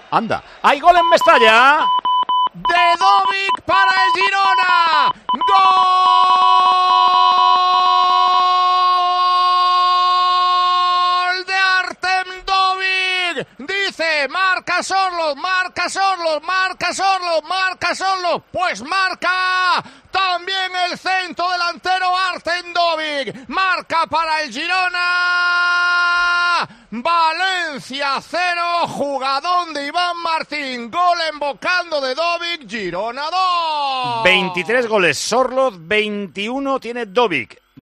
Anda, hay gol en Mestalla. De Dovic para el Girona. ¡Gol de Artem Dovic! Dice, marca Sorloth, marca Sorloth, marca Sorloth, marca Sorloth. Pues marca también el centro delantero Artem Dovic. Marca para el Girona. Valencia 0, jugadón de Iván Martín, gol embocando de Dovic, Girona 2. 23 goles Sorloth, 21 tiene Dovic.